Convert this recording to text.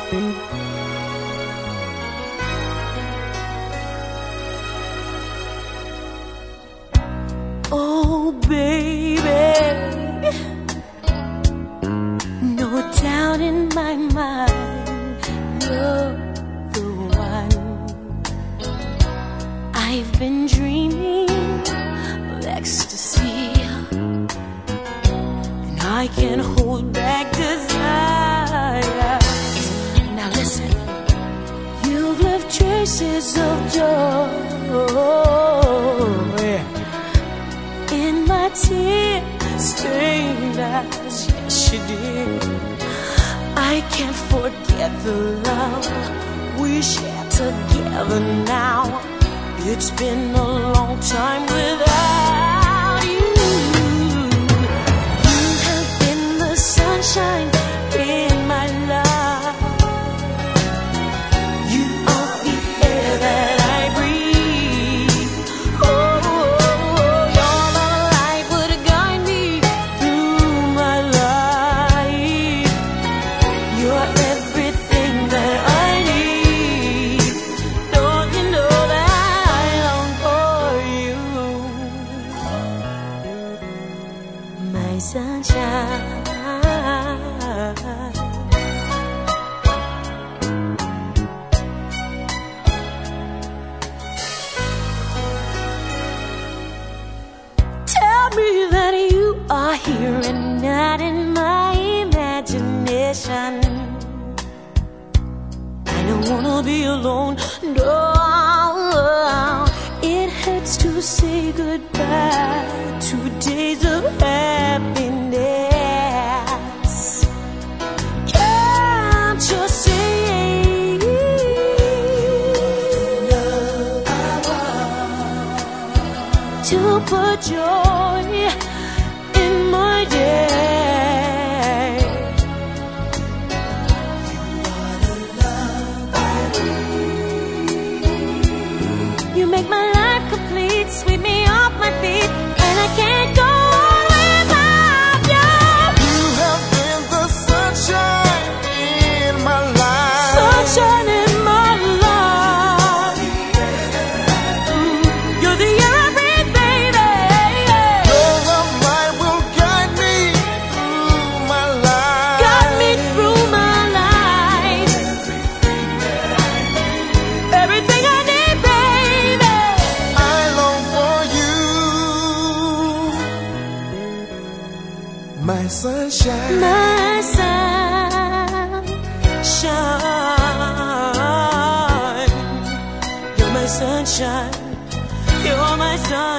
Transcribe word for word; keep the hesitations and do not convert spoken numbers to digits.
Oh, baby, no doubt in my mind, you're the one. I've been dreaming of ecstasy, and I can't hold back desire. Now listen, you've left traces of joy in my tear-stained eyes. Yes, you did. I can't forget the love we shared together now. It's been a long time without you. You have been the sunshine in my life. You are the air that I breathe. Oh, your light would guide me through my life. You're everything that I need. Don't you know that I long for you, my sunshine? Tell me that you are here and not in my imagination. I don't wanna be alone, no. It hurts to say goodbye to days of happiness. Can't you see? To put joy in my day. You make my life complete, sweep me off my feet, and I can't go on without you. You have been the sunshine in my life. Sunshine in my life. Mm, you're the air I breathe, baby. Your love light will guide me through my life. Guide me through my life. Everything I need, baby. I long for you, my sunshine. My sunshine. You're my sunshine. You're my sunshine.